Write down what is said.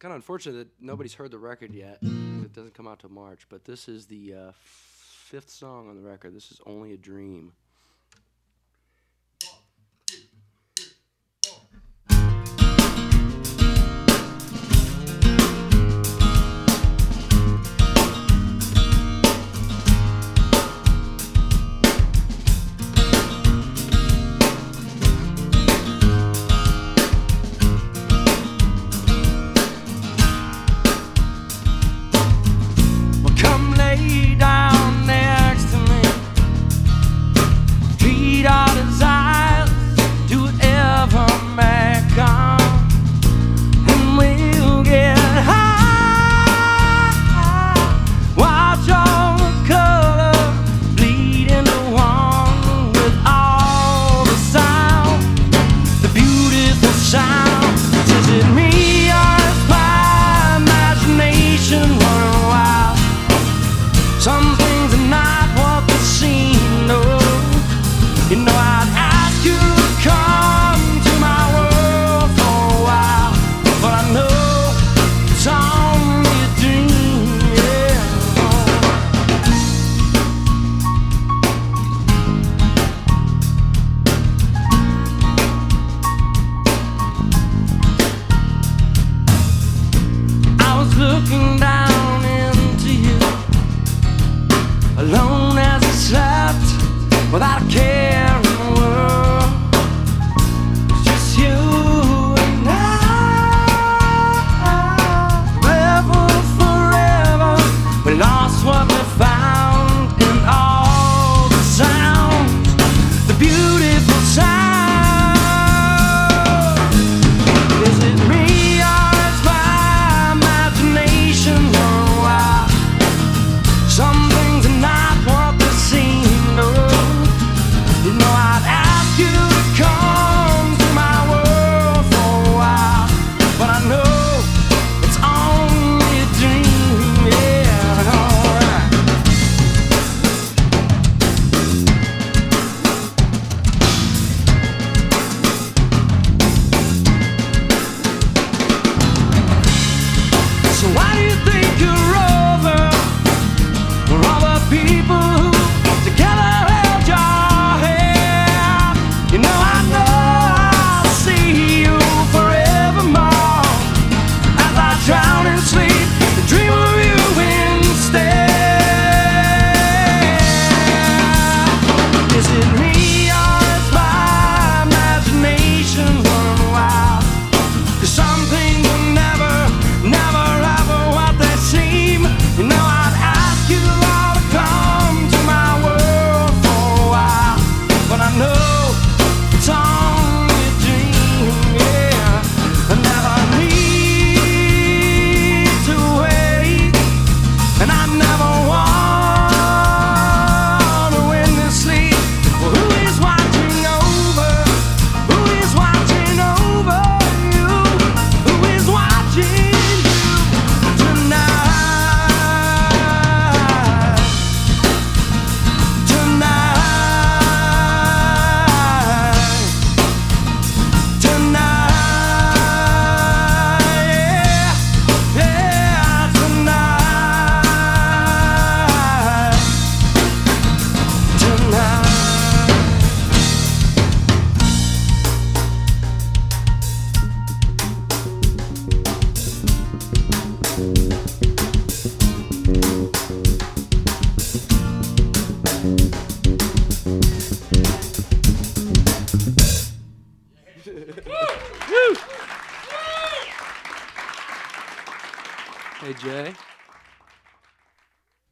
kind of unfortunate that nobody's heard the record yet. It doesn't come out till March, but this is the fifth song on the record. This is Only a Dream. Some things are not what they seem, no. You know I'd ask you to come to my world for a while, but I know it's only a dream, yeah. I was looking down into you, alone as I slept, without a care in the world. It's just you and I, forever. We lost what we found in all the sounds, the beautiful sound. Is it me or is my imagination running wild? Some things are not what they seem, no. You know I'd ask you to come to my world for a while, but I know it's only a dream, yeah, alright. So why do you think you're over? We're all the people who together held your hand. You know I'll see you forevermore as I drown in sleep and dream of you instead. Is it me or is my imagination running wild? 'Cause some things are never, never ever what they seem. You know I'd ask you all to come to my world for a while, but I know it's only a dream, yeah. I never need to wait, and I never want to win this sleep. Well, who is watching over? Who is watching over you? Who is watching you tonight? Hey, Jay.